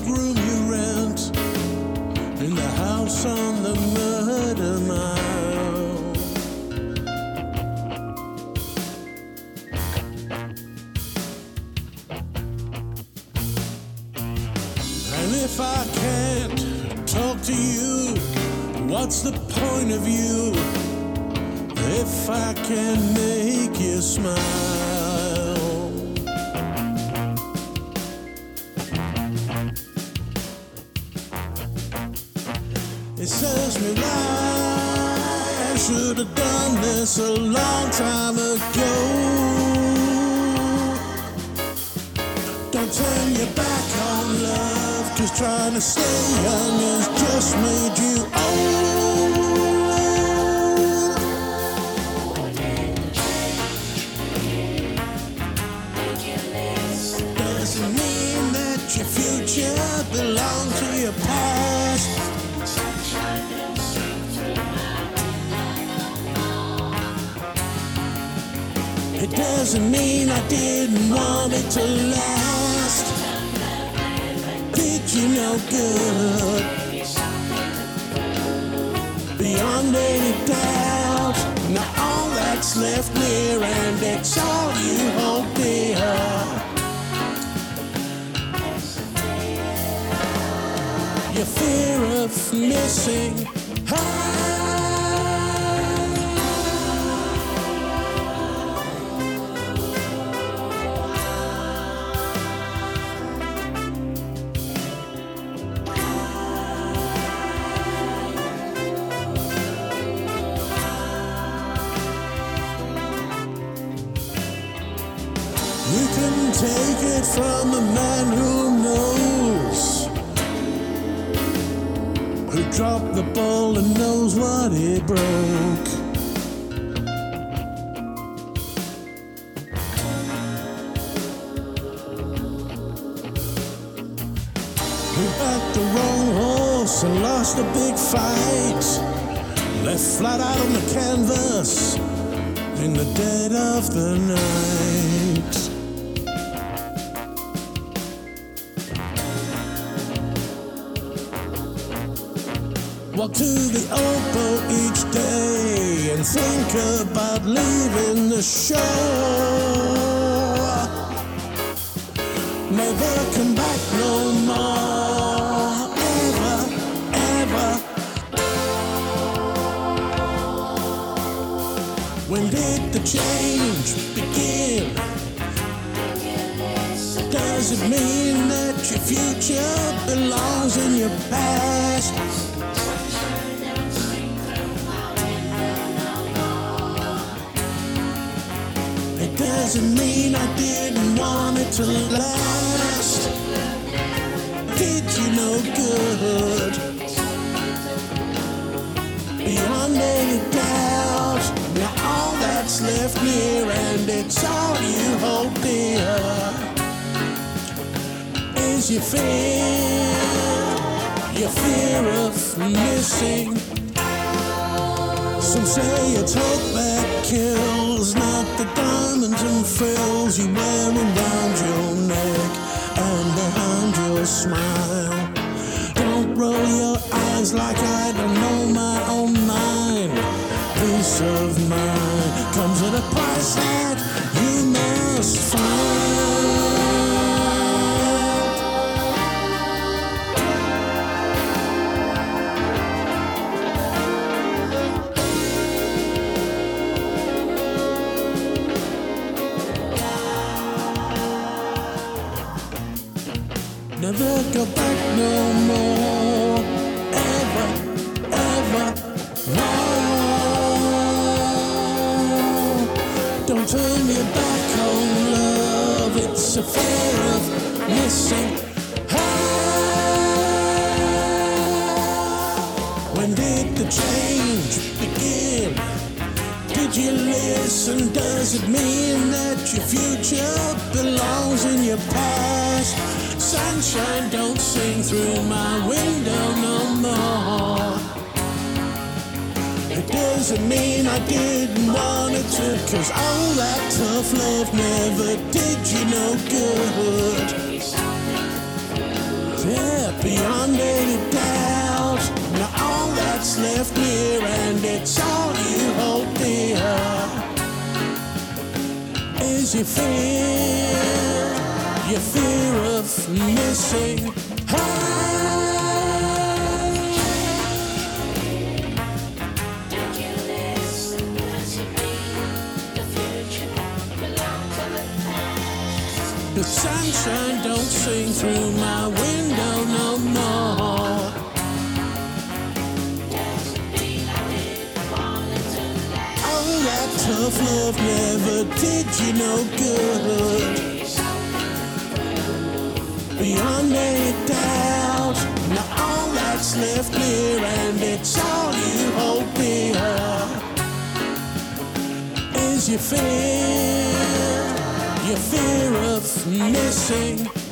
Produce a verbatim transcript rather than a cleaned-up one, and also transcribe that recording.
room you rent in the house on the Murder Mile. And if I can't talk to you, what's the point of you? If I can make you smile. It serves me right. I should have done this a long time ago. Don't turn your back on love, 'cause trying to stay young has just made you old. Doesn't mean that your future belongs to your past. It doesn't mean I didn't want it to last. Did you no good? Beyond any doubt. Now all that's left near, and it's all you hold dear. Your fear of missing out. You can take it from a man who knows, who dropped the ball and knows what he broke. Who backed the wrong horse and lost a big fight, left flat out on the canvas in the dead of the night. Walk to the old boat each day and think about leaving the shore. Never come back no more, ever, ever. When did the change begin? Does it mean that your future belongs in your past? It doesn't mean I didn't want it to last. Did you no good? Beyond any doubt. Now all that's left near, and it's all you hold dear, is your fear, your fear of missing. Some say it's hope that kills, not the diamonds and frills you wear around your neck and behind your smile. Don't roll your eyes like I don't know my own mind. Peace of mind comes at a price that you must find. Never go back no more, ever, ever, no. Don't turn your back on love, it's a fear of missing out. When did the change begin? Did you listen? Does it mean that your future belongs in your past? Sunshine don't sing through my window no more. It doesn't mean I didn't want it to, 'cause all that tough love never did you no good. Yeah, beyond any doubt. Now all that's left here, and it's all you hold dear, is your fear, your fear of missing her. The sunshine don't sing through my window no more. Oh, that tough love never did you no good. Beyond any doubt, now all that's left here, and it's all you hold dear, is your fear, your fear of missing